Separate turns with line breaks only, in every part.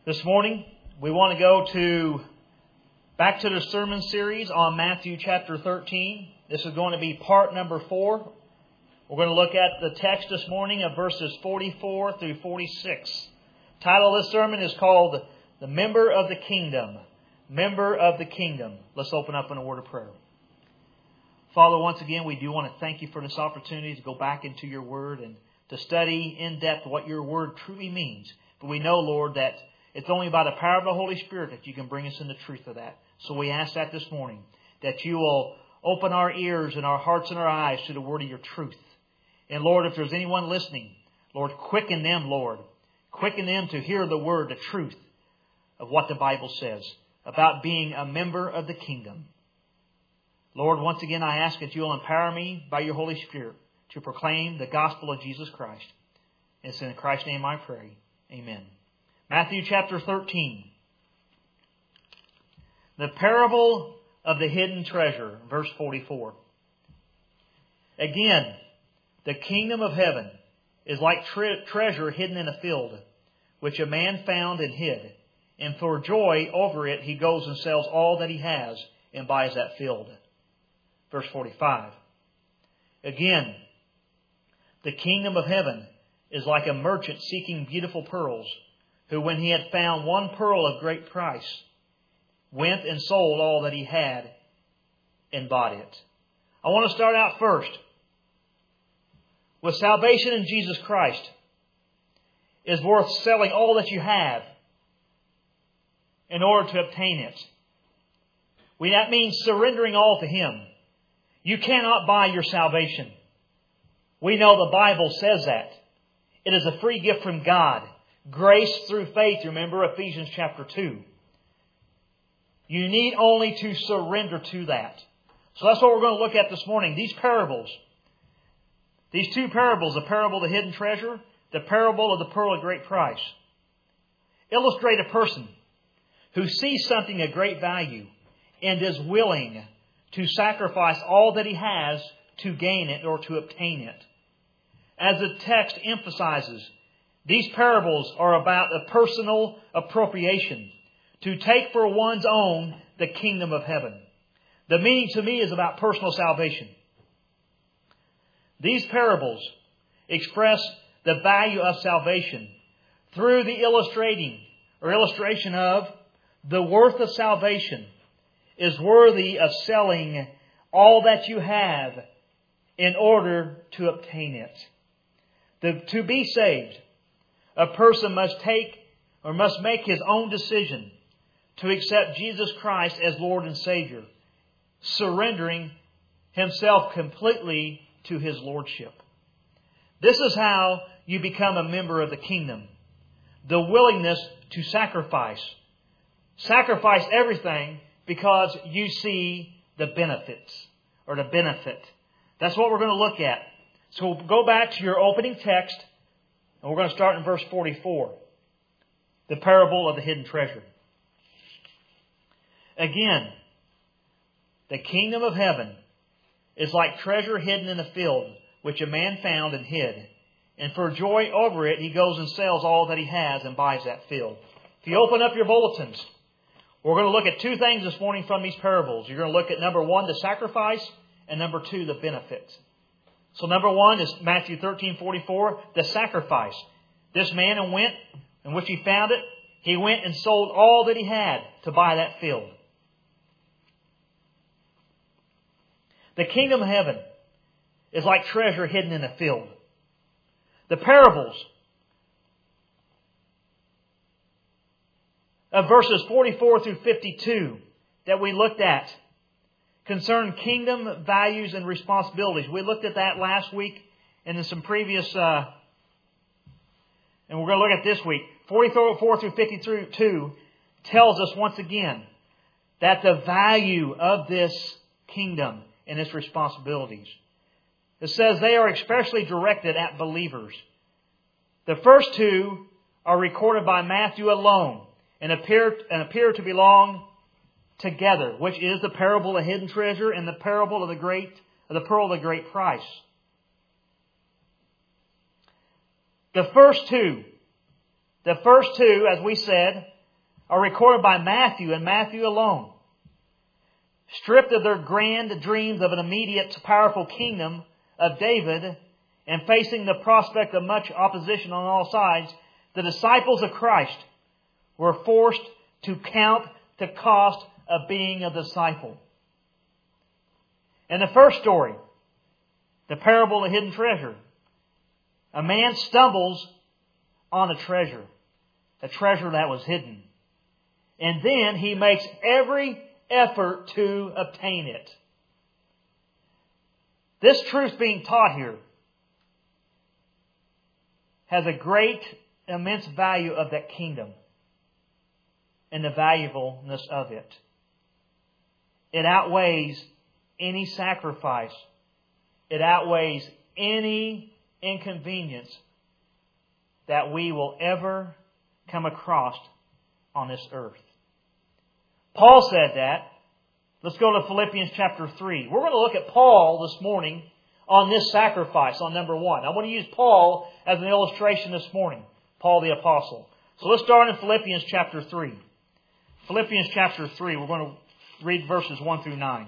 This morning, we want to go back to the sermon series on Matthew chapter 13. This is going to be part number 4. We're going to look at the text this morning of verses 44 through 46. The title of this sermon is called The Member of the Kingdom. Member of the Kingdom. Let's open up in a word of prayer. Father, once again, we do want to thank you for this opportunity to go back into your word and to study in depth what your word truly means. But we know, Lord, that it's only by the power of the Holy Spirit that you can bring us in the truth of that. So we ask that this morning, that you will open our ears and our hearts and our eyes to the word of your truth. And Lord, if there's anyone listening, Lord, quicken them, Lord. Quicken them to hear the word, the truth of what the Bible says about being a member of the kingdom. Lord, once again, I ask that you will empower me by your Holy Spirit to proclaim the gospel of Jesus Christ. And it's in Christ's name I pray. Amen. Matthew chapter 13. The parable of the hidden treasure, verse 44. Again, the kingdom of heaven is like treasure hidden in a field, which a man found and hid. And for joy over it, he goes and sells all that he has and buys that field. Verse 45. Again, the kingdom of heaven is like a merchant seeking beautiful pearls, who, when he had found one pearl of great price, went and sold all that he had and bought it. I want to start out first with salvation in Jesus Christ is worth selling all that you have in order to obtain it. That means surrendering all to Him. You cannot buy your salvation. We know the Bible says that. It is a free gift from God. Grace through faith, remember Ephesians chapter 2. You need only to surrender to that. So that's what we're going to look at this morning. These parables. These two parables, the parable of the hidden treasure, the parable of the pearl of great price, illustrate a person who sees something of great value and is willing to sacrifice all that he has to gain it or to obtain it. As the text emphasizes, these parables are about a personal appropriation, to take for one's own the kingdom of heaven. The meaning to me is about personal salvation. These parables express the value of salvation through the illustration of the worth of salvation is worthy of selling all that you have in order to obtain it. To be saved, a person must make his own decision to accept Jesus Christ as Lord and Savior, surrendering himself completely to His Lordship. This is how you become a member of the kingdom. The willingness to sacrifice. Sacrifice everything because you see the benefits or the benefit. That's what we're going to look at. So we'll go back to your opening text, and we're going to start in verse 44. The parable of the hidden treasure. Again, the kingdom of heaven is like treasure hidden in a field, which a man found and hid. And for joy over it, he goes and sells all that he has and buys that field. If you open up your bulletins, we're going to look at two things this morning from these parables. You're going to look at number 1, the sacrifice, and number 2, the benefit. So number 1 is Matthew 13:44, the sacrifice. This man went, in which he found it, he went and sold all that he had to buy that field. The kingdom of heaven is like treasure hidden in a field. The parables of verses 44 through 52 that we looked at concern kingdom values and responsibilities. We looked at that last week and in some previous, and we're going to look at this week. 44 through 52 tells us once again that the value of this kingdom and its responsibilities. It says they are especially directed at believers. The first two are recorded by Matthew alone and appear to belong together, which is the parable of the hidden treasure and the parable of the pearl of the great price. The first two, as we said, are recorded by Matthew and Matthew alone. Stripped of their grand dreams of an immediate, powerful kingdom of David and facing the prospect of much opposition on all sides, the disciples of Christ were forced to count the cost of being a disciple. In the first story, the parable of the hidden treasure, a man stumbles on a treasure that was hidden. And then he makes every effort to obtain it. This truth being taught here has a great, immense value of that kingdom and the valuableness of it. It outweighs any sacrifice. It outweighs any inconvenience that we will ever come across on this earth. Paul said that. Let's go to Philippians chapter 3. We're going to look at Paul this morning on this sacrifice, on number 1. I want to use Paul as an illustration this morning. Paul the Apostle. So let's start in Philippians chapter 3. Philippians chapter 3, we're going to read verses 1 through 9.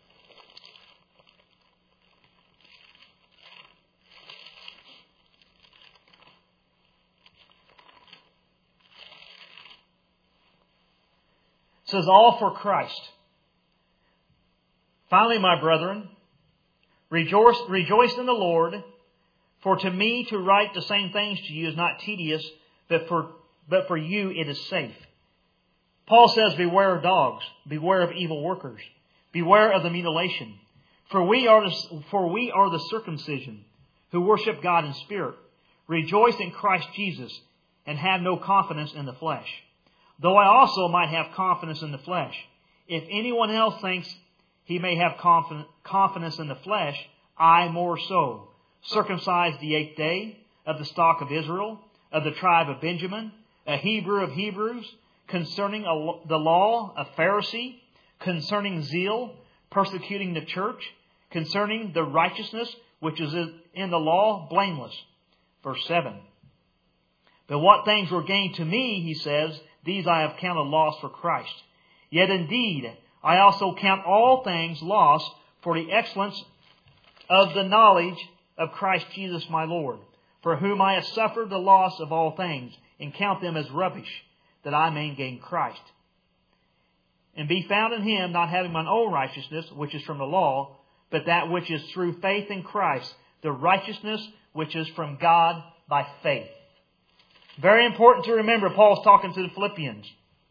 It says, all for Christ. Finally, my brethren, rejoice in the Lord, for to me to write the same things to you is not tedious, but for you it is safe. Paul says, beware of dogs, beware of evil workers, beware of the mutilation. For we are the circumcision, who worship God in spirit, rejoice in Christ Jesus, and have no confidence in the flesh. Though I also might have confidence in the flesh. If anyone else thinks he may have confidence in the flesh, I more so. Circumcised the 8th day, of the stock of Israel, of the tribe of Benjamin, a Hebrew of Hebrews, concerning the law, a Pharisee, concerning zeal, persecuting the church, concerning the righteousness which is in the law, blameless. Verse 7. But what things were gained to me, he says, these I have counted loss for Christ. Yet indeed, I also count all things loss for the excellence of the knowledge of Christ Jesus my Lord, for whom I have suffered the loss of all things, and count them as rubbish, that I may gain Christ, and be found in Him, not having mine own righteousness, which is from the law, but that which is through faith in Christ, the righteousness which is from God by faith. Very important to remember, Paul's talking to the Philippians.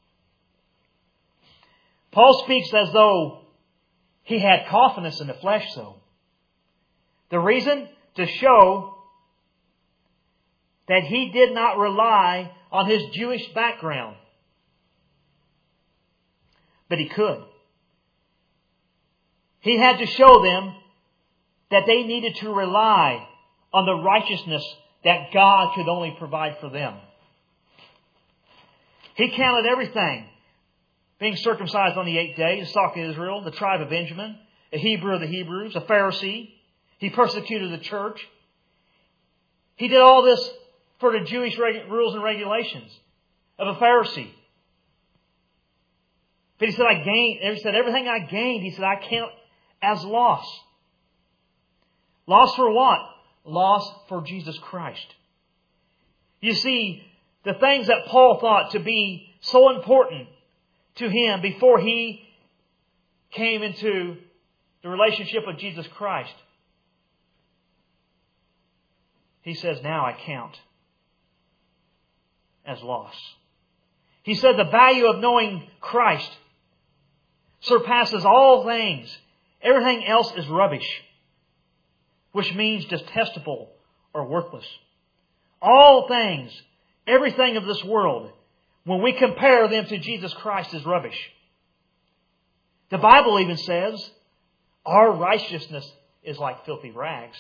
Paul speaks as though he had confidence in the flesh, though. The reason? To show that he did not rely on his Jewish background. But he could. He had to show them that they needed to rely on the righteousness that God could only provide for them. He counted everything. Being circumcised on the 8th day, the stock of Israel, the tribe of Benjamin, a Hebrew of the Hebrews, a Pharisee. He persecuted the church. He did all this for the Jewish rules and regulations of a Pharisee. But he said, everything I gained, he said, I count as loss. Loss for what? Loss for Jesus Christ. You see, the things that Paul thought to be so important to him before he came into the relationship with Jesus Christ, he says, now I count as loss. He said the value of knowing Christ surpasses all things. Everything else is rubbish, which means detestable or worthless. All things, everything of this world, when we compare them to Jesus Christ, is rubbish. The Bible even says our righteousness is like filthy rags.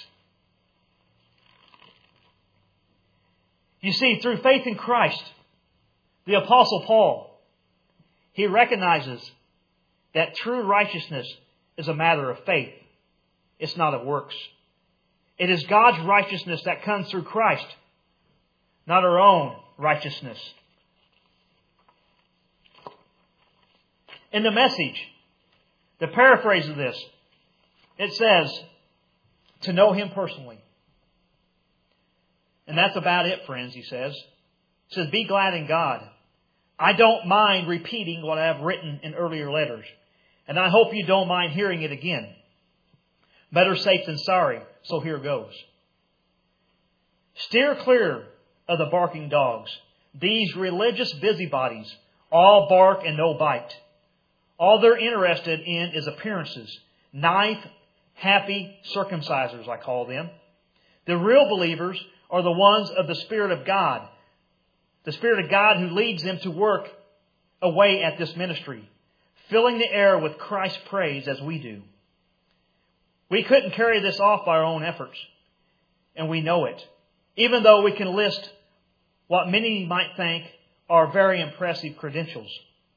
You see, through faith in Christ, the Apostle Paul, he recognizes that true righteousness is a matter of faith. It's not of works. It is God's righteousness that comes through Christ, not our own righteousness. In the Message, the paraphrase of this, it says, to know Him personally. And that's about it, friends, he says. He says, be glad in God. I don't mind repeating what I have written in earlier letters. And I hope you don't mind hearing it again. Better safe than sorry, so here goes. Steer clear of the barking dogs. These religious busybodies, all bark and no bite. All they're interested in is appearances. Knife-happy circumcisers, I call them. The real believers are the ones of the Spirit of God. The Spirit of God who leads them to work away at this ministry, filling the air with Christ's praise as we do. We couldn't carry this off by our own efforts, and we know it, even though we can list what many might think are very impressive credentials.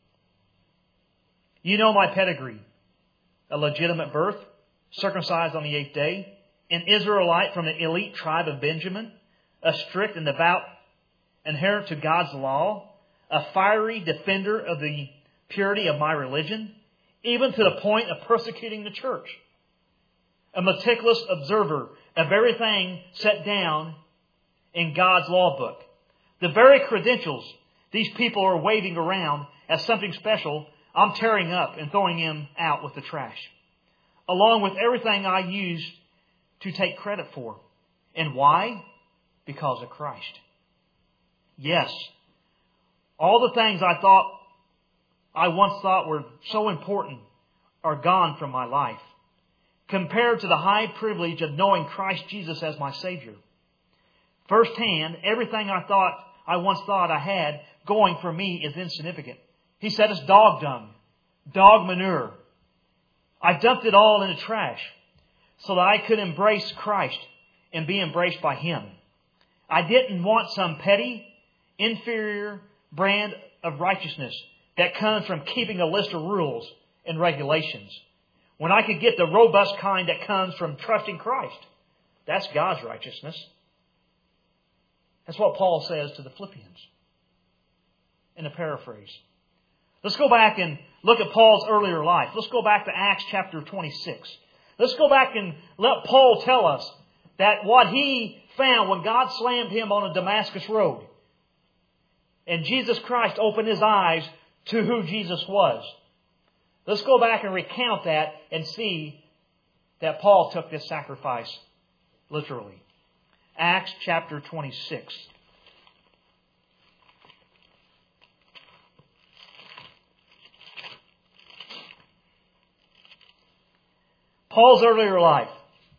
You know my pedigree. A legitimate birth, circumcised on the 8th day, an Israelite from the elite tribe of Benjamin, a strict and devout adherent to God's law, a fiery defender of the purity of my religion, even to the point of persecuting the church, a meticulous observer of everything set down in God's law book. The very credentials these people are waving around as something special, I'm tearing up and throwing them out with the trash, along with everything I used to take credit for. And why? Because of Christ. Yes, all the things I once thought were so important are gone from my life, compared to the high privilege of knowing Christ Jesus as my Savior. Firsthand, everything I once thought I had going for me is insignificant. He said it's dog dung, dog manure. I dumped it all in the trash so that I could embrace Christ and be embraced by Him. I didn't want some petty, inferior brand of righteousness that comes from keeping a list of rules and regulations, when I could get the robust kind that comes from trusting Christ. That's God's righteousness. That's what Paul says to the Philippians in a paraphrase. Let's go back and look at Paul's earlier life. Let's go back to Acts chapter 26. Let's go back and let Paul tell us that what he found when God slammed him on a Damascus road, and Jesus Christ opened his eyes to who Jesus was. Let's go back and recount that and see that Paul took this sacrifice literally. Acts chapter 26. Paul's earlier life.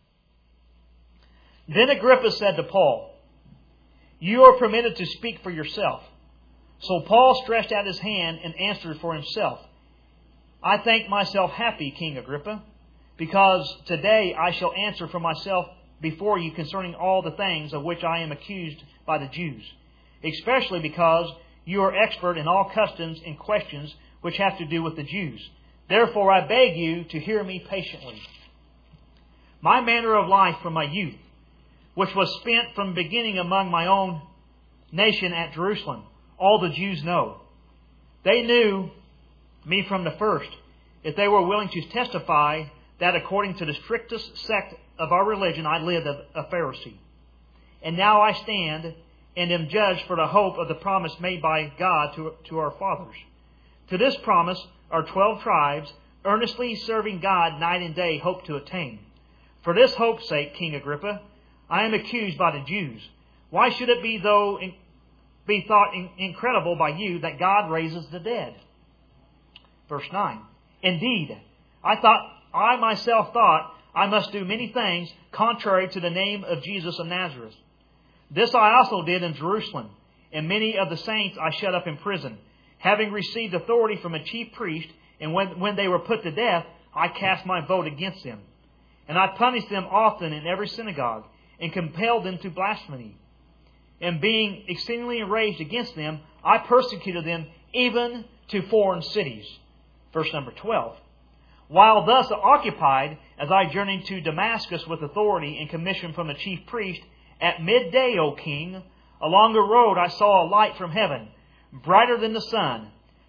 Then Agrippa said to Paul, "You are permitted to speak for yourself." So Paul stretched out his hand and answered for himself, "I think myself happy, King Agrippa, because today I shall answer for myself before you concerning all the things of which I am accused by the Jews, especially because you are expert in all customs and questions which have to do with the Jews. Therefore I beg you to hear me patiently. My manner of life from my youth, which was spent from the beginning among my own nation at Jerusalem, all the Jews know. They knew me from the first, if they were willing to testify that according to the strictest sect of our religion I lived a Pharisee. And now I stand and am judged for the hope of the promise made by God to our fathers. To this promise our 12 tribes, earnestly serving God night and day, hope to attain. For this hope's sake, King Agrippa, I am accused by the Jews. Why should it be thought incredible by you that God raises the dead?" Verse 9. "Indeed, I myself thought I must do many things contrary to the name of Jesus of Nazareth. This I also did in Jerusalem, and many of the saints I shut up in prison, having received authority from a chief priest, and when they were put to death, I cast my vote against them. And I punished them often in every synagogue, and compelled them to blasphemy. And being exceedingly enraged against them, I persecuted them even to foreign cities." Verse number 12. "While thus occupied, as I journeyed to Damascus with authority and commission from the chief priest, at midday, O king, along the road I saw a light from heaven, brighter than the sun,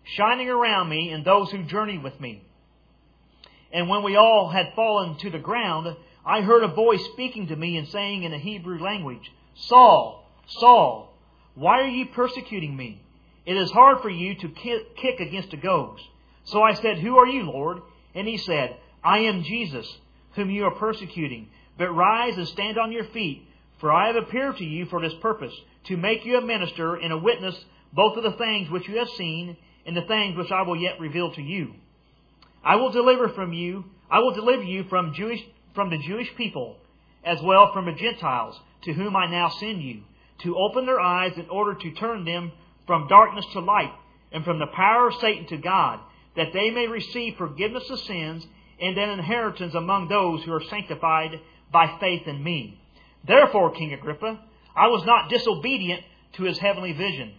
shining around me and those who journeyed with me. And when we all had fallen to the ground, I heard a voice speaking to me and saying in the Hebrew language, Saul, Saul, why are you persecuting me? It is hard for you to kick against the goads. So I said, Who are you, Lord? And He said, I am Jesus, whom you are persecuting. But rise and stand on your feet, for I have appeared to you for this purpose, to make you a minister and a witness both of the things which you have seen and the things which I will yet reveal to you. I will deliver you from the Jewish people, as well from the Gentiles, to whom I now send you, to open their eyes in order to turn them from darkness to light, and from the power of Satan to God, that they may receive forgiveness of sins and an inheritance among those who are sanctified by faith in me. Therefore, King Agrippa, I was not disobedient to the heavenly vision,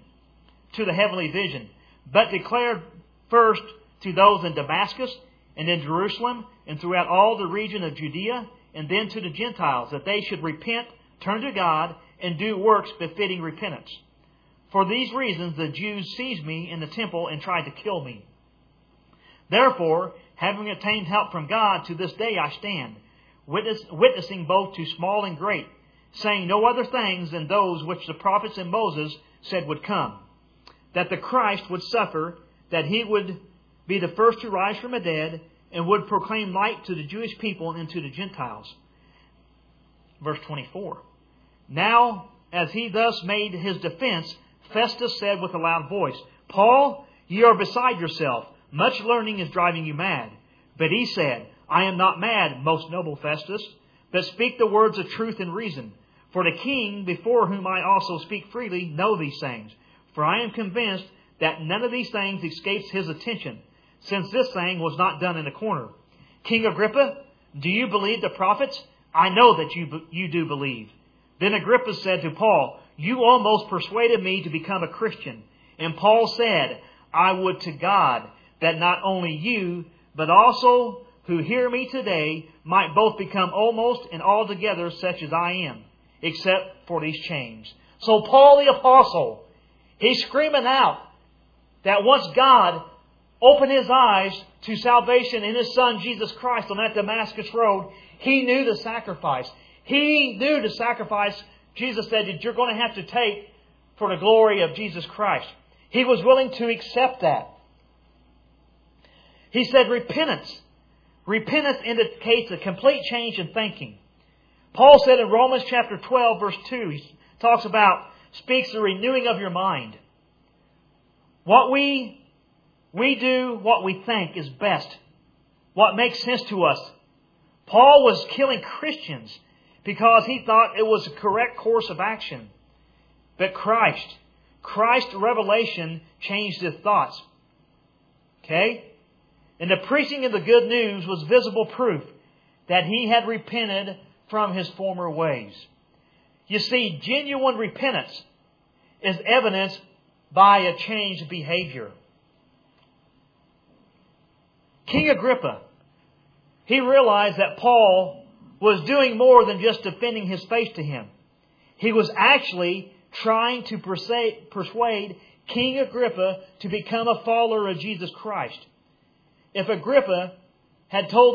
but declared first to those in Damascus and in Jerusalem and throughout all the region of Judea, and then to the Gentiles, that they should repent, turn to God, and do works befitting repentance. For these reasons the Jews seized me in the temple and tried to kill me. Therefore, having obtained help from God, to this day I stand, witnessing both to small and great, saying no other things than those which the prophets and Moses said would come, that the Christ would suffer, that He would be the first to rise from the dead, and would proclaim light to the Jewish people and to the Gentiles. Verse 24. Now, as he thus made his defense, Festus said with a loud voice, Paul, you are beside yourself. Much learning is driving you mad. But he said, I am not mad, most noble Festus, but speak the words of truth and reason. For the king, before whom I also speak freely, know these things. For I am convinced that none of these things escapes his attention, since this thing was not done in a corner. King Agrippa, do you believe the prophets? I know that you do believe. Then Agrippa said to Paul, You almost persuaded me to become a Christian. And Paul said, I would to God that not only you, but also who hear me today might both become almost and altogether such as I am, except for these chains. So Paul the Apostle, he's screaming out that once God opened his eyes to salvation in His Son Jesus Christ on that Damascus road, he knew the sacrifice. He knew the sacrifice Jesus said that you're going to have to take for the glory of Jesus Christ. He was willing to accept that. He said repentance. Repentance indicates a complete change in thinking. Paul said in Romans chapter 12, verse 2, he speaks the renewing of your mind. What we do, what we think is best. What makes sense to us. Paul was killing Christians because he thought it was a correct course of action. But Christ's revelation changed his thoughts. Okay? And the preaching of the good news was visible proof that he had repented from his former ways. You see, genuine repentance is evidenced by a changed behavior. King Agrippa, he realized that Paul was doing more than just defending his faith to him. He was actually trying to persuade King Agrippa to become a follower of Jesus Christ. If Agrippa had told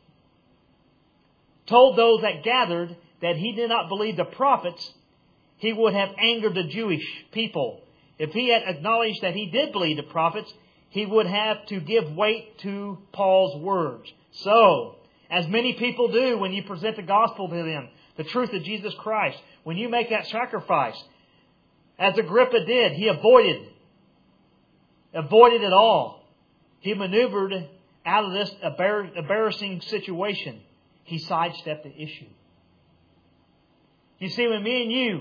those that gathered that he did not believe the prophets, he would have angered the Jewish people. If he had acknowledged that he did believe the prophets, he would have to give weight to Paul's words. So, as many people do when you present the gospel to them, the truth of Jesus Christ, when you make that sacrifice, as Agrippa did, he avoided it all. He maneuvered out of this embarrassing situation. He sidestepped the issue. You see, when me and you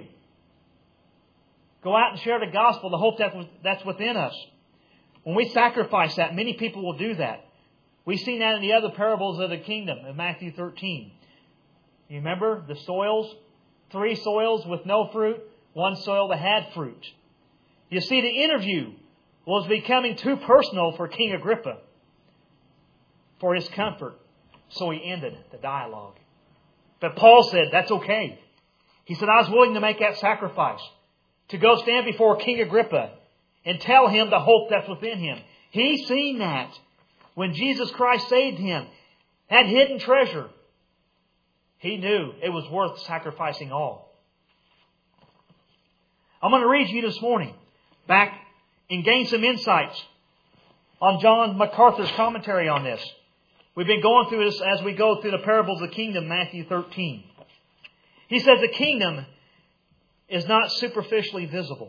go out and share the gospel, the hope that's within us, when we sacrifice that, many people will do that. We've seen that in the other parables of the kingdom in Matthew 13. You remember the soils? 3 soils with no fruit, 1 soil that had fruit. You see, the interview was becoming too personal for King Agrippa for his comfort. So he ended the dialogue. But Paul said, that's okay. He said, I was willing to make that sacrifice to go stand before King Agrippa and tell him the hope that's within him. He seen that when Jesus Christ saved him, that hidden treasure. He knew it was worth sacrificing all. I'm going to read you this morning back and gain some insights on John MacArthur's commentary on this. We've been going through this as we go through the parables of the kingdom, Matthew 13. He says the kingdom is not superficially visible.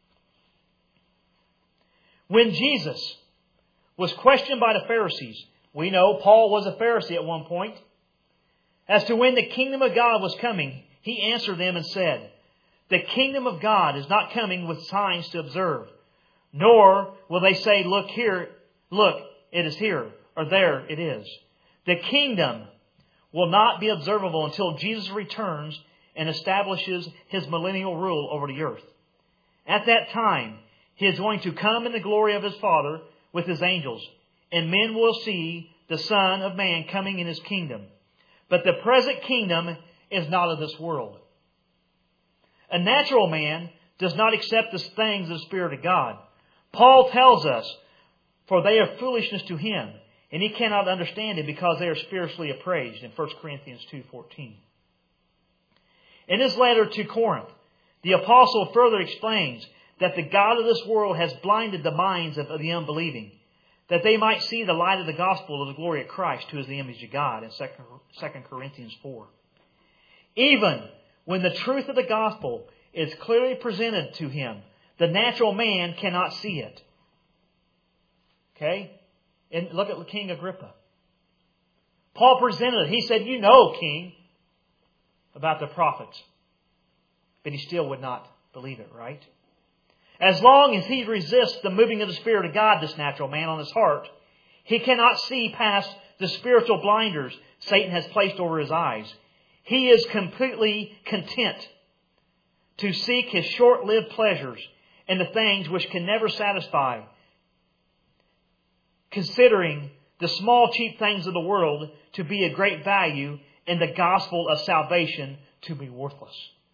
When Jesus was questioned by the Pharisees, we know Paul was a Pharisee at one point, as to when the kingdom of God was coming, he answered them and said, the kingdom of God is not coming with signs to observe, nor will they say, look here, look, it is here, or there it is. The kingdom will not be observable until Jesus returns and establishes His millennial rule over the earth. At that time, He is going to come in the glory of His Father with His angels, and men will see the Son of Man coming in His kingdom. But the present kingdom is not of this world. A natural man does not accept the things of the Spirit of God. Paul tells us, for they are foolishness to him, and he cannot understand it because they are spiritually appraised, in 1 Corinthians 2:14. In his letter to Corinth, the apostle further explains that the God of this world has blinded the minds of the unbelieving, that they might see the light of the gospel of the glory of Christ, who is the image of God, in 2 Corinthians 4. Even when the truth of the gospel is clearly presented to him, the natural man cannot see it. Okay? And look at King Agrippa. Paul presented it. He said, you know, King, about the prophets. But he still would not believe it, right? As long as he resists the moving of the Spirit of God, this natural man, on his heart, he cannot see past the spiritual blinders Satan has placed over his eyes. He is completely content to seek his short-lived pleasures in the things which can never satisfy, considering the small, cheap things of the world to be of great value and the gospel of salvation to be worthless.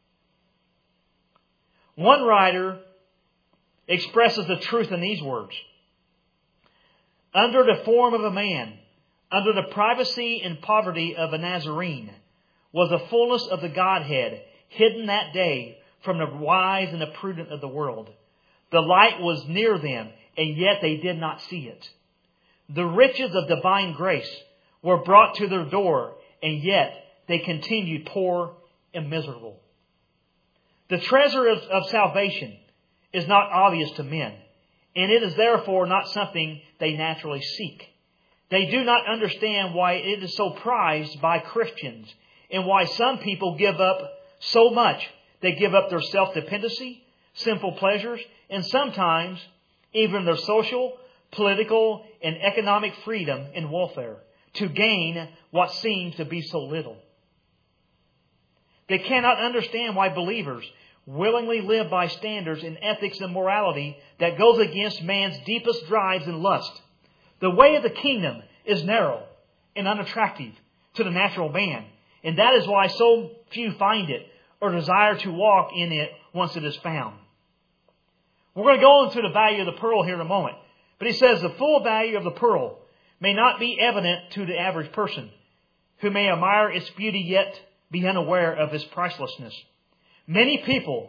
One writer expresses the truth in these words. Under the form of a man, under the privacy and poverty of a Nazarene, was the fullness of the Godhead hidden that day from the wise and the prudent of the world. The light was near them, and yet they did not see it. The riches of divine grace were brought to their door, and yet they continued poor and miserable. The treasure of salvation is not obvious to men, and it is therefore not something they naturally seek. They do not understand why it is so prized by Christians, and why some people give up so much. They give up their self-dependency, sinful pleasures, and sometimes even their social, political, and economic freedom and welfare to gain what seems to be so little. They cannot understand why believers willingly live by standards in ethics and morality that goes against man's deepest drives and lust. The way of the kingdom is narrow and unattractive to the natural man, and that is why so few find it or desire to walk in it once it is found. We're going to go into the value of the pearl here in a moment. But he says the full value of the pearl may not be evident to the average person, who may admire its beauty yet be unaware of its pricelessness. Many people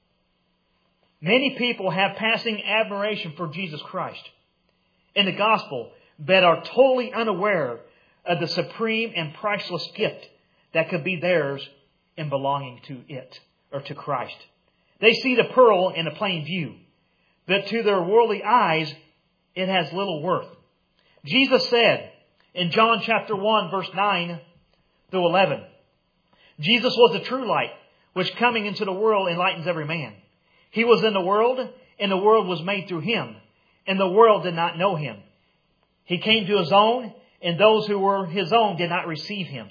have passing admiration for Jesus Christ in the gospel, but are totally unaware of the supreme and priceless gift that could be theirs in belonging to it, or to Christ. They see the pearl in a plain view, but to their worldly eyes, it has little worth. Jesus said in John chapter 1, verse 9 through 11, Jesus was the true light, which coming into the world enlightens every man. He was in the world, and the world was made through Him, and the world did not know Him. He came to His own, and those who were His own did not receive Him.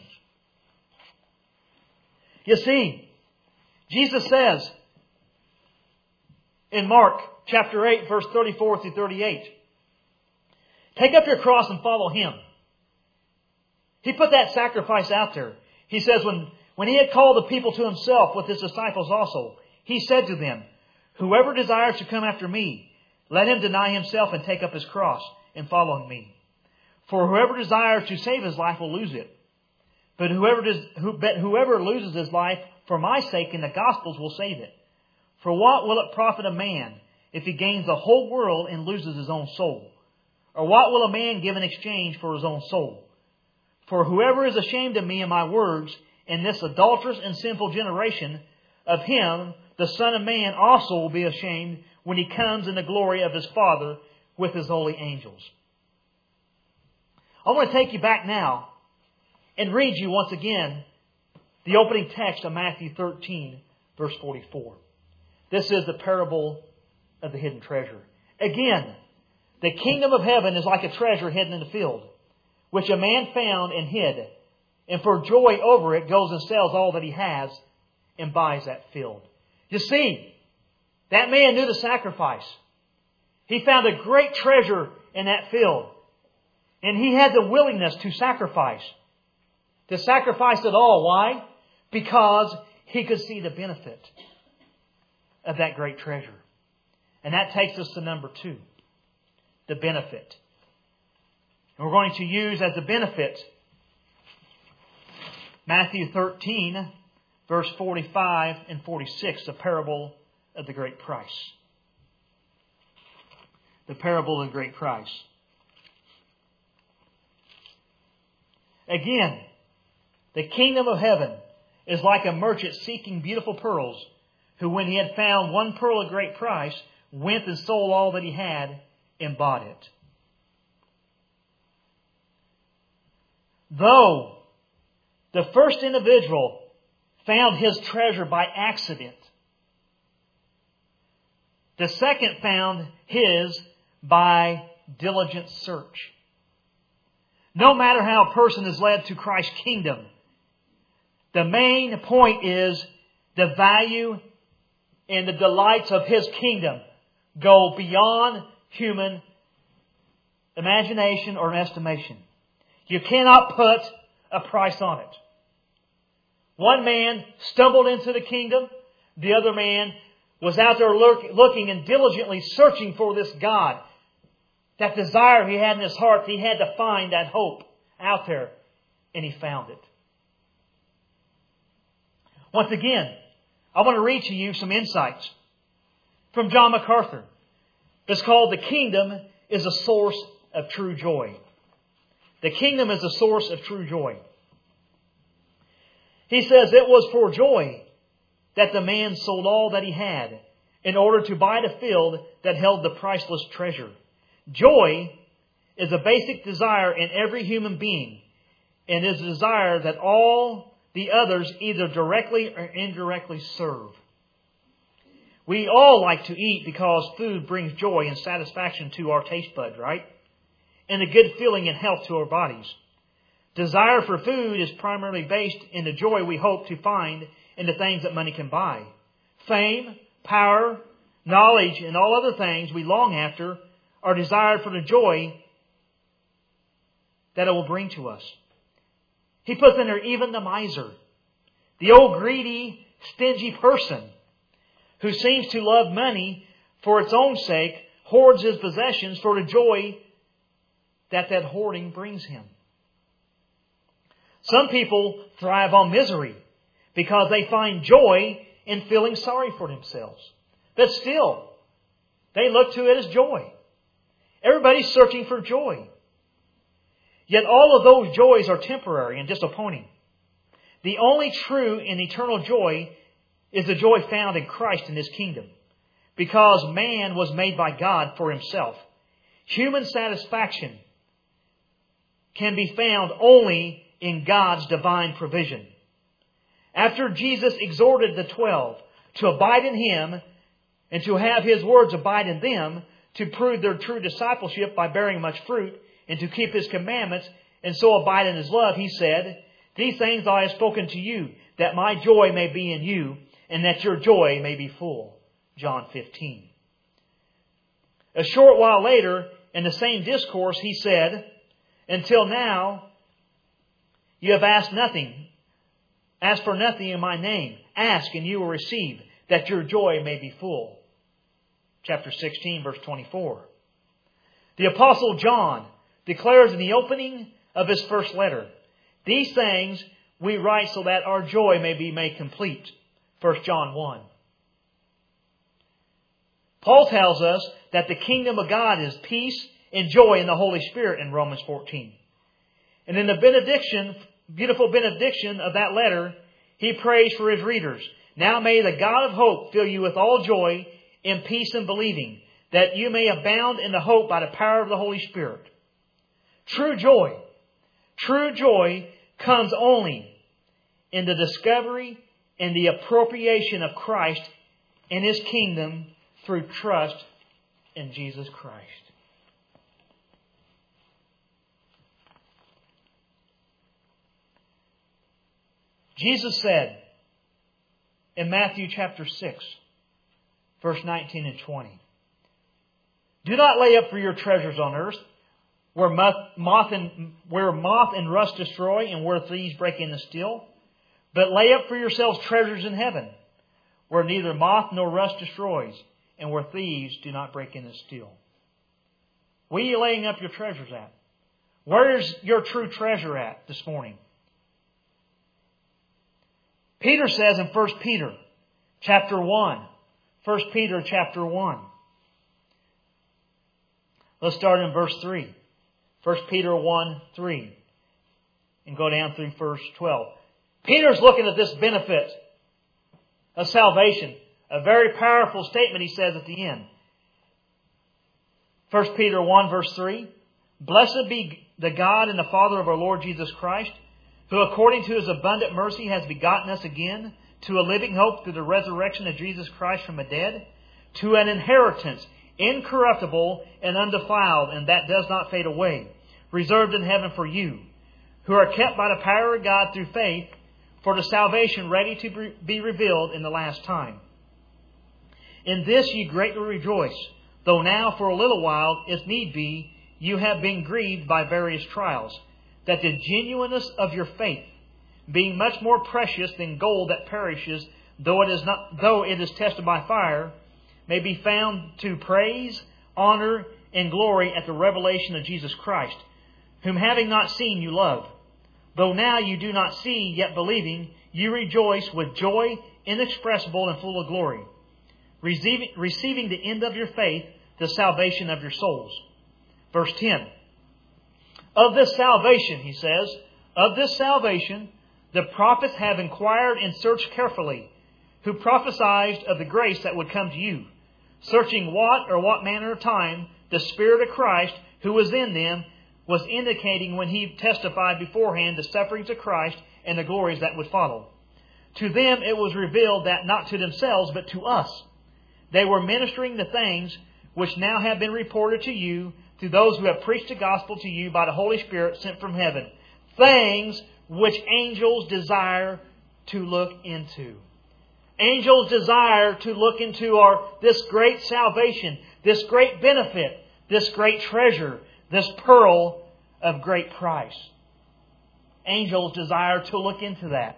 You see, Jesus says in Mark chapter 8, verse 34 through 38, take up your cross and follow Him. He put that sacrifice out there. He says when He had called the people to Himself with His disciples also, He said to them, whoever desires to come after me,
Let him deny himself and take up his cross and follow me. For whoever desires to save his life will lose it. But whoever loses his life for my sake and the gospel's will save it. For what will it profit a man if he gains the whole world and loses his own soul? Or what will a man give in exchange for his own soul? For whoever is ashamed of me and my words in this adulterous and sinful generation, of him the Son of Man also will be ashamed when he comes in the glory of his Father with his holy angels. I want to take you back now and read you once again the opening text of Matthew 13, verse 44. This is the parable of the hidden treasure. Again, the kingdom of heaven is like a treasure hidden in the field, which a man found and hid, and for joy over it goes and sells all that he has and buys that field. You see, that man knew the sacrifice. He found a great treasure in that field, and he had the willingness to sacrifice. To sacrifice it all. Why? Because he could see the benefit of that great treasure. And that takes us to number 2. The benefit. And we're going to use as the benefit Matthew 13, verse 45 and 46, the parable of the great price. The parable of the great price. Again, the kingdom of heaven is like a merchant seeking beautiful pearls, who when he had found one pearl of great price, went and sold all that he had and bought it. Though the first individual found his treasure by accident, the second found his by diligent search. No matter how a person is led to Christ's kingdom, the main point is the value and the delights of His kingdom go beyond human imagination or estimation. You cannot put a price on it. One man stumbled into the kingdom. The other man was out there looking and diligently searching for this God. That desire he had in his heart, he had to find that hope out there. And he found it. Once again, I want to read to you some insights from John MacArthur. It's called "The Kingdom is a Source of True Joy." The kingdom is a source of true joy. He says it was for joy that the man sold all that he had in order to buy the field that held the priceless treasure. Joy is a basic desire in every human being, and is a desire that all the others either directly or indirectly serve. We all like to eat because food brings joy and satisfaction to our taste buds, right? And a good feeling and health to our bodies. Desire for food is primarily based in the joy we hope to find in the things that money can buy. Fame, power, knowledge, and all other things we long after are desired for the joy that it will bring to us. He puts in there even the miser, the old greedy, stingy person who seems to love money for its own sake, hoards his possessions for the joy that hoarding brings him. Some people thrive on misery because they find joy in feeling sorry for themselves. But still, they look to it as joy. Everybody's searching for joy. Yet all of those joys are temporary and disappointing. The only true and eternal joy is the joy found in Christ and His kingdom. Because man was made by God for himself. Human satisfaction can be found only in God's divine provision. After Jesus exhorted the 12 to abide in Him and to have His words abide in them, to prove their true discipleship by bearing much fruit, and to keep His commandments, and so abide in His love, He said, "These things I have spoken to you, that my joy may be in you, and that your joy may be full." John 15. A short while later, in the same discourse, He said, "Until now, you have asked for nothing in my name. Ask and you will receive, that your joy may be full." chapter 16, verse 24. The Apostle John declares in the opening of his first letter, "These things we write so that our joy may be made complete." 1 John 1. Paul tells us that the kingdom of God is peace and joy in the Holy Spirit in Romans 14. And in the benediction, beautiful benediction of that letter, he prays for his readers. "Now may the God of hope fill you with all joy and peace in believing, that you may abound in the hope by the power of the Holy Spirit." True joy comes only in the discovery and the appropriation of Christ and His kingdom through trust in Jesus Christ. Jesus said in Matthew chapter 6, verse 19 and 20, "Do not lay up for your treasures on earth, where moth and rust destroy and where thieves break in and steal, but lay up for yourselves treasures in heaven, where neither moth nor rust destroys and where thieves do not break in and steal." Where are you laying up your treasures at? Where's your true treasure at this morning? Peter says in 1 Peter chapter 1, 1 Peter chapter 1. Let's start in verse 3. 1 Peter 1, 3. And go down through verse 12. Peter's looking at this benefit of salvation. A very powerful statement he says at the end. 1 Peter 1, verse 3. "Blessed be the God and the Father of our Lord Jesus Christ, who according to His abundant mercy has begotten us again to a living hope through the resurrection of Jesus Christ from the dead, to an inheritance incorruptible and undefiled, and that does not fade away, reserved in heaven for you, who are kept by the power of God through faith, for the salvation ready to be revealed in the last time. In this ye greatly rejoice, though now for a little while, if need be, you have been grieved by various trials, that the genuineness of your faith, being much more precious than gold that perishes, though it is tested by fire, may be found to praise, honor, and glory at the revelation of Jesus Christ, whom having not seen you love. Though now you do not see, yet believing, you rejoice with joy inexpressible and full of glory, receiving the end of your faith, the salvation of your souls." Verse 10. "Of this salvation," he says, "of this salvation the prophets have inquired and searched carefully, who prophesied of the grace that would come to you, searching what manner of time the Spirit of Christ, who was in them, was indicating when He testified beforehand the sufferings of Christ and the glories that would follow. To them it was revealed that not to themselves, but to us, they were ministering the things which now have been reported to you through those who have preached the gospel to you by the Holy Spirit sent from heaven, things which angels desire to look into." Angels desire to look into this great salvation, this great benefit, this great treasure, this pearl of great price. Angels desire to look into that.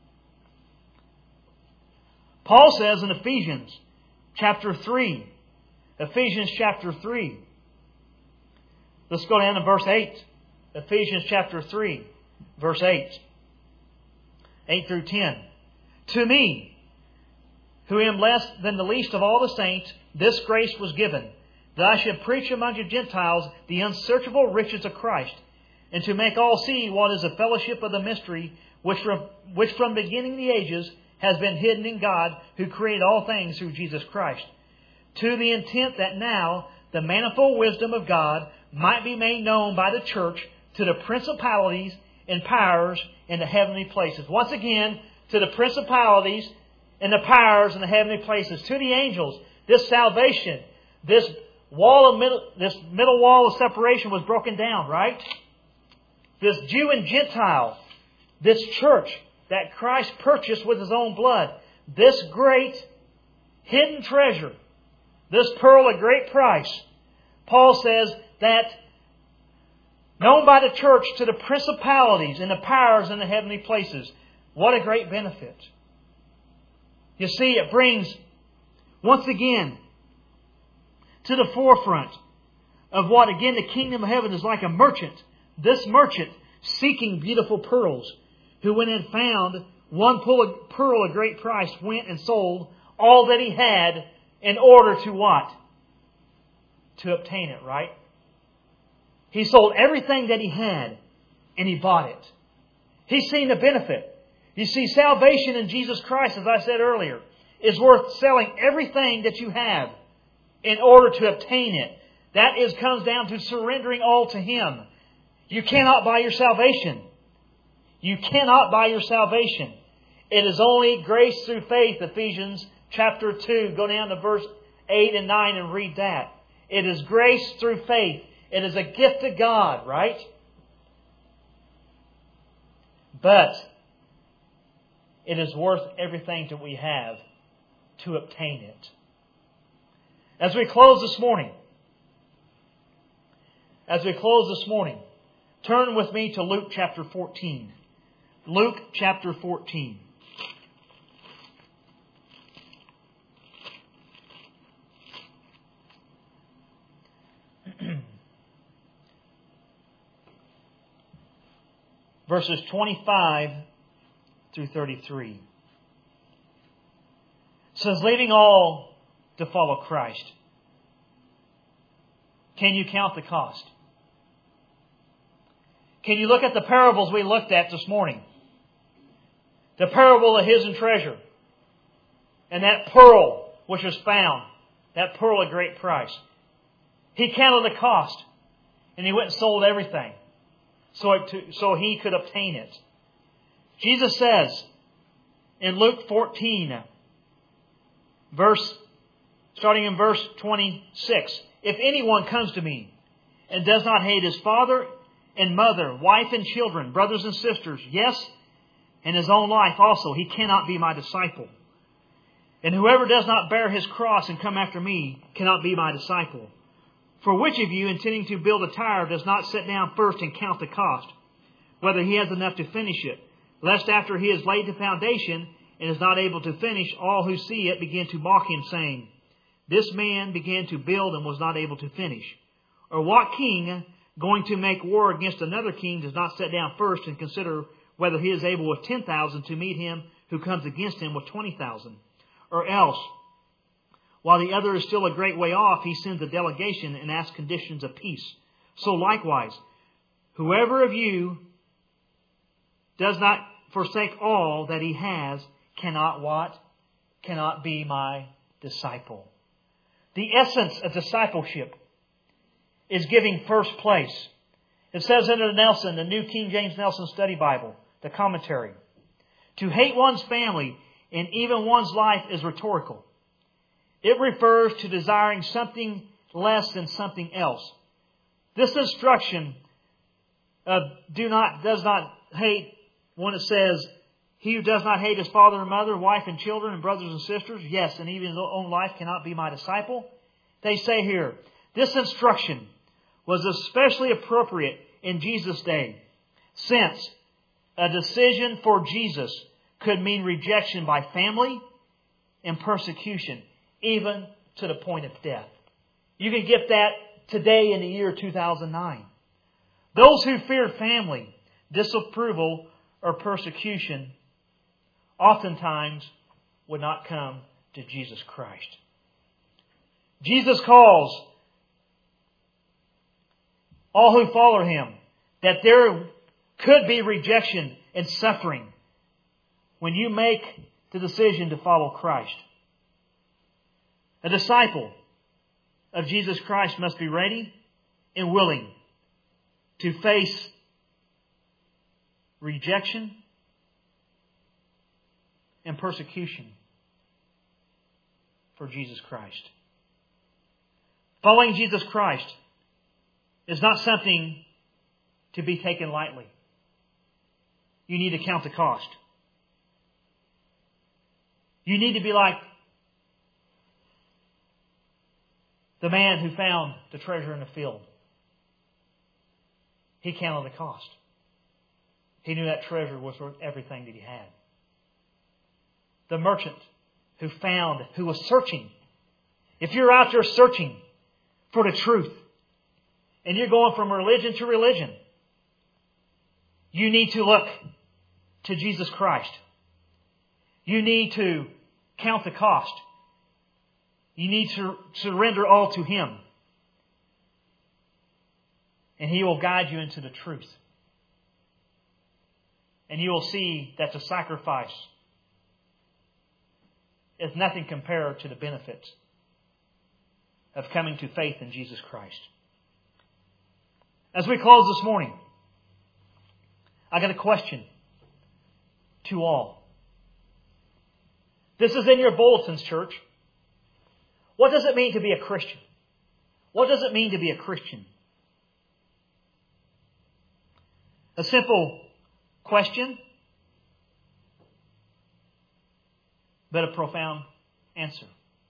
Paul says in Ephesians chapter 3, Ephesians chapter 3. Let's go down to verse 8. Ephesians chapter 3, verse 8. 8 through 10. "To me, who am less than the least of all the saints, this grace was given, that I should preach among the Gentiles the unsearchable riches of Christ, and to make all see what is the fellowship of the mystery, which from beginning of the ages has been hidden in God, who created all things through Jesus Christ, to the intent that now the manifold wisdom of God might be made known by the church to the principalities and powers in the heavenly places." Once again, to the principalities and the powers in the heavenly places, to the angels, this salvation, this middle wall of separation was broken down, right? This Jew and Gentile, this church that Christ purchased with His own blood, this great hidden treasure, this pearl of great price, Paul says that known by the church to the principalities and the powers in the heavenly places. What a great benefit. You see, it brings, once again, to the forefront of what, again, the kingdom of heaven is like a merchant. This merchant seeking beautiful pearls, who when he found one pearl of great price, went and sold all that he had in order to what? To obtain it, right? He sold everything that he had and he bought it. He's seen the benefit. You see, salvation in Jesus Christ, as I said earlier, is worth selling everything that you have in order to obtain it. That comes down to surrendering all to Him. You cannot buy your salvation. You cannot buy your salvation. It is only grace through faith, Ephesians chapter 2. Go down to verse 8 and 9 and read that. It is grace through faith. It is a gift of God, right? But it is worth everything that we have to obtain it. As we close this morning, turn with me to Luke chapter 14. Luke chapter 14. Verses 25 through 33. It says, leaving all to follow Christ. Can you count the cost? Can you look at the parables we looked at this morning? The parable of hidden treasure. And that pearl which was found. That pearl of great price. He counted the cost. And he went and sold everything. So he could obtain it. Jesus says in Luke 14, starting in verse 26, if anyone comes to me and does not hate his father and mother, wife and children, brothers and sisters, yes, and his own life also, he cannot be my disciple. And whoever does not bear his cross and come after me cannot be my disciple. For which of you, intending to build a tower, does not sit down first and count the cost, whether he has enough to finish it, lest after he has laid the foundation and is not able to finish, all who see it begin to mock him, saying, this man began to build and was not able to finish. Or what king, going to make war against another king, does not sit down first and consider whether he is able with 10,000 to meet him who comes against him with 20,000? Or else, while the other is still a great way off, he sends a delegation and asks conditions of peace. So likewise, whoever of you does not forsake all that he has cannot what? Cannot be my disciple. The essence of discipleship is giving first place. It says under Nelson, the New King James Nelson Study Bible, the commentary, to hate one's family and even one's life is rhetorical. It refers to desiring something less than something else. This instruction of does not hate, when it says, he who does not hate his father and mother, wife and children and brothers and sisters, yes, and even his own life cannot be my disciple. They say here, this instruction was especially appropriate in Jesus' day, since a decision for Jesus could mean rejection by family and persecution, even to the point of death. You can get that today in the year 2009. Those who feared family, disapproval, or persecution oftentimes would not come to Jesus Christ. Jesus calls all who follow Him that there could be rejection and suffering when you make the decision to follow Christ. A disciple of Jesus Christ must be ready and willing to face rejection and persecution for Jesus Christ. Following Jesus Christ is not something to be taken lightly. You need to count the cost. You need to be like the man who found the treasure in the field. He counted the cost. He knew that treasure was worth everything that he had. The merchant who was searching. If you're out there searching for the truth, and you're going from religion to religion, you need to look to Jesus Christ. You need to count the cost. You need to surrender all to Him. And He will guide you into the truth. And you will see that the sacrifice is nothing compared to the benefits of coming to faith in Jesus Christ. As we close this morning, I got a question to all. This is in your bulletins, church. What does it mean to be a Christian? What does it mean to be a Christian? A simple question, but a profound answer.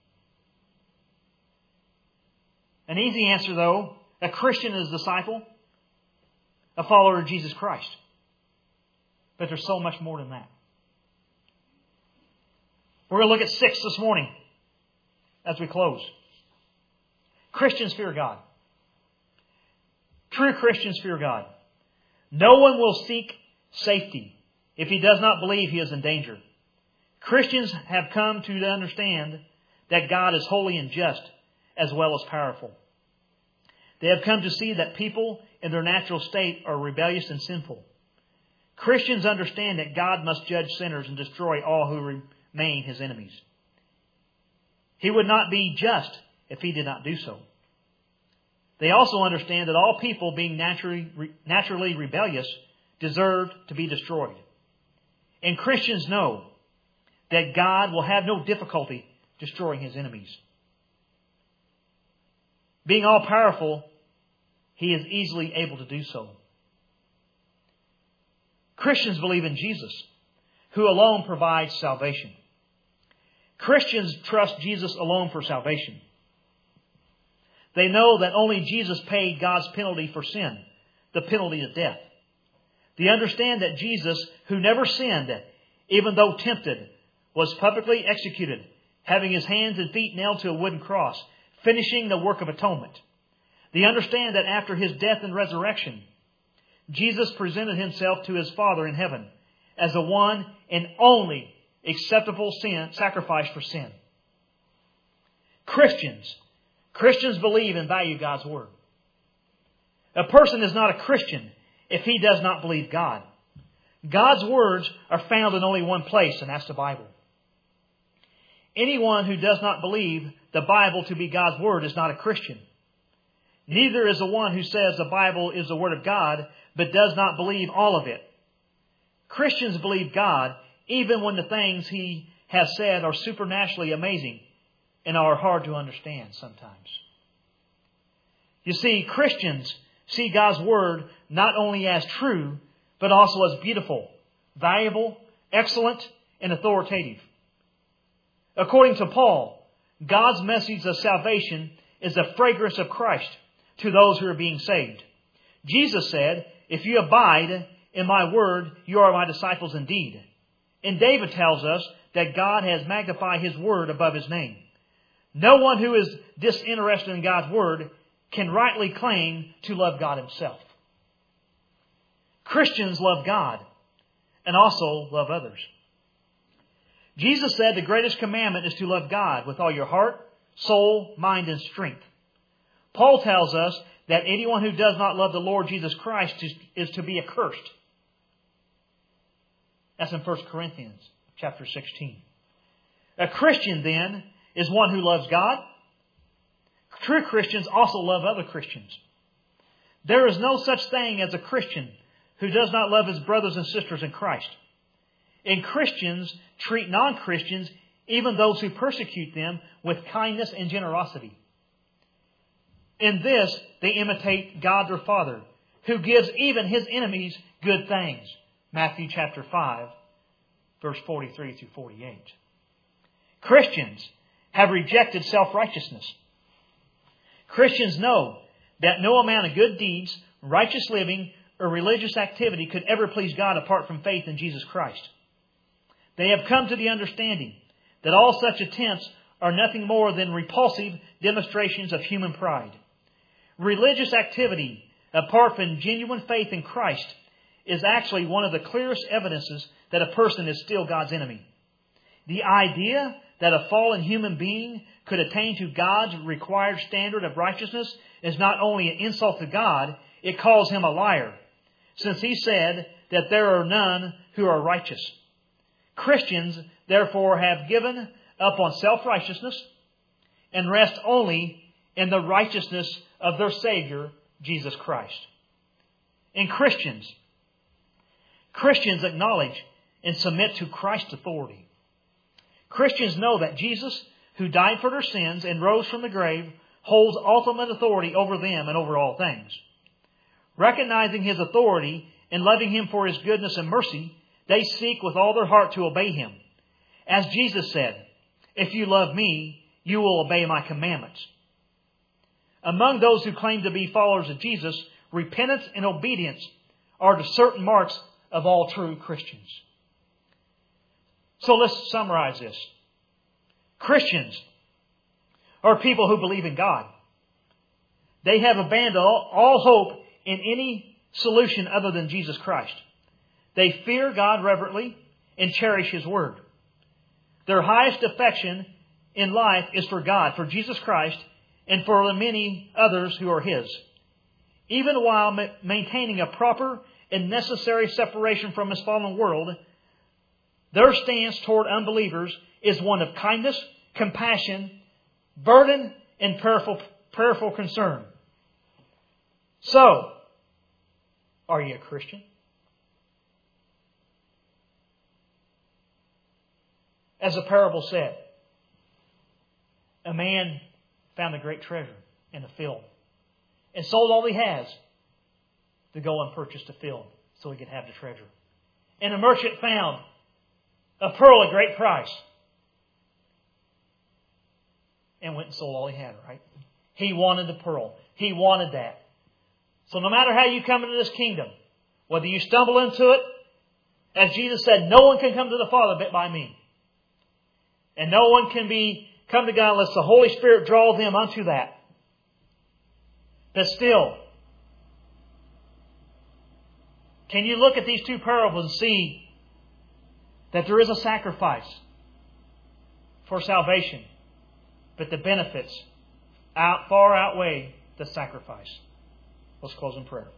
An easy answer, though. A Christian is a disciple, a follower of Jesus Christ. But there's so much more than that. We're going to look at 6 this morning as we close. Christians fear God. True Christians fear God. No one will seek safety if he does not believe he is in danger. Christians have come to understand that God is holy and just as well as powerful. They have come to see that people in their natural state are rebellious and sinful. Christians understand that God must judge sinners and destroy all who remain His enemies. He would not be just if He did not do so. They also understand that all people, being naturally rebellious, deserve to be destroyed. And Christians know that God will have no difficulty destroying His enemies. Being all-powerful, He is easily able to do so. Christians believe in Jesus, who alone provides salvation. Christians trust Jesus alone for salvation. They know that only Jesus paid God's penalty for sin, the penalty of death. They understand that Jesus, who never sinned, even though tempted, was publicly executed, having His hands and feet nailed to a wooden cross, finishing the work of atonement. They understand that after His death and resurrection, Jesus presented Himself to His Father in heaven as the one and only acceptable sacrifice for sin. Christians believe and value God's Word. A person is not a Christian if he does not believe God. God's words are found in only one place, and that's the Bible. Anyone who does not believe the Bible to be God's Word is not a Christian. Neither is the one who says the Bible is the Word of God, but does not believe all of it. Christians believe God even when the things He has said are supernaturally amazing and are hard to understand sometimes. You see, Christians see God's Word not only as true, but also as beautiful, valuable, excellent, and authoritative. According to Paul, God's message of salvation is the fragrance of Christ to those who are being saved. Jesus said, "If you abide in my word, you are my disciples indeed." And David tells us that God has magnified His word above His name. No one who is disinterested in God's word can rightly claim to love God Himself. Christians love God and also love others. Jesus said the greatest commandment is to love God with all your heart, soul, mind, and strength. Paul tells us that anyone who does not love the Lord Jesus Christ is to be accursed. That's in 1 Corinthians chapter 16. A Christian, then, is one who loves God. True Christians also love other Christians. There is no such thing as a Christian who does not love his brothers and sisters in Christ. And Christians treat non-Christians, even those who persecute them, with kindness and generosity. In this, they imitate God their Father, who gives even His enemies good things. Matthew chapter 5, verse 43 through 48. Christians have rejected self-righteousness. Christians know that no amount of good deeds, righteous living, or religious activity could ever please God apart from faith in Jesus Christ. They have come to the understanding that all such attempts are nothing more than repulsive demonstrations of human pride. Religious activity, apart from genuine faith in Christ, is actually one of the clearest evidences that a person is still God's enemy. The idea that a fallen human being could attain to God's required standard of righteousness is not only an insult to God, it calls Him a liar, since He said that there are none who are righteous. Christians, therefore, have given up on self-righteousness and rest only in the righteousness of their Savior, Jesus Christ. And Christians acknowledge and submit to Christ's authority. Christians know that Jesus, who died for their sins and rose from the grave, holds ultimate authority over them and over all things. Recognizing His authority and loving Him for His goodness and mercy, they seek with all their heart to obey Him. As Jesus said, "If you love me, you will obey my commandments." Among those who claim to be followers of Jesus, repentance and obedience are the certain marks of all true Christians. So let's summarize this. Christians are people who believe in God. They have abandoned all hope in any solution other than Jesus Christ. They fear God reverently and cherish His Word. Their highest affection in life is for God, for Jesus Christ, and for the many others who are His. Even while maintaining a proper and necessary separation from this fallen world, their stance toward unbelievers is one of kindness, compassion, burden, and prayerful concern. So, are you a Christian? As the parable said, a man found a great treasure in a field and sold all he has to go and purchase the field so he could have the treasure. And a merchant found a pearl at great price and went and sold all he had, right? He wanted the pearl. He wanted that. So no matter how you come into this kingdom, whether you stumble into it, as Jesus said, no one can come to the Father but by me. And no one can come to God unless the Holy Spirit draws them unto that. But still, can you look at these two parables and see that there is a sacrifice for salvation, but the benefits far outweigh the sacrifice? Let's close in prayer.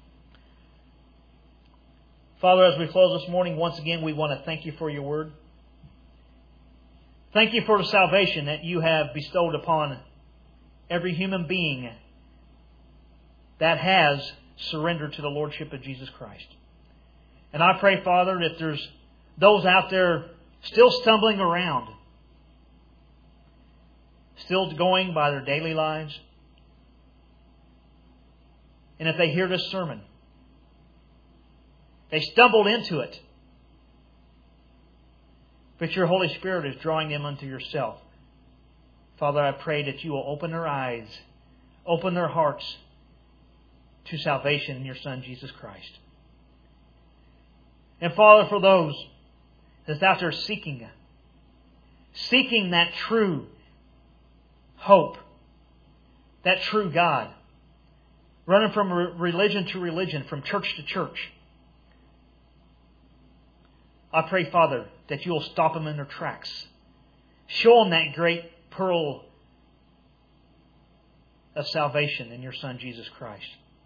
Father, as we close this morning, once again, we want to thank You for Your Word. Thank You for the salvation that You have bestowed upon every human being that has surrendered to the Lordship of Jesus Christ. And I pray, Father, if there's those out there still stumbling around, still going by their daily lives, and if they hear this sermon, they stumbled into it, but Your Holy Spirit is drawing them unto Yourself. Father, I pray that You will open their eyes, open their hearts to salvation in Your Son, Jesus Christ. And Father, for those that's out there seeking that true hope, that true God, running from religion to religion, from church to church, I pray, Father, that You will stop them in their tracks. Show them that great pearl of salvation in Your Son, Jesus Christ.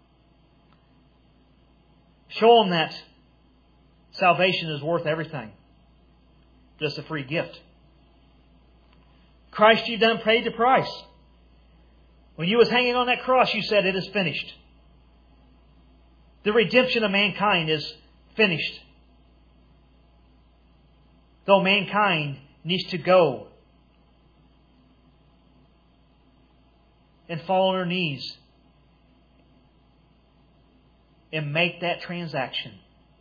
Show them that salvation is worth everything. Just a free gift. Christ, You done paid the price. When You was hanging on that cross, You said, "It is finished." The redemption of mankind is finished. Though mankind needs to go and fall on their knees and make that transaction.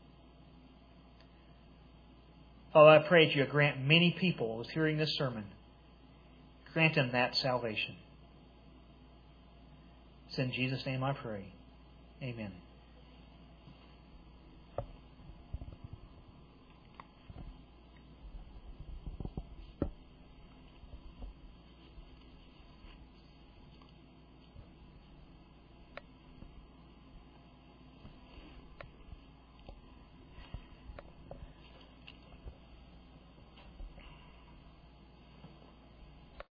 Father, I pray that You grant many people who's hearing this sermon, grant them that salvation. It's in Jesus' name I pray. Amen.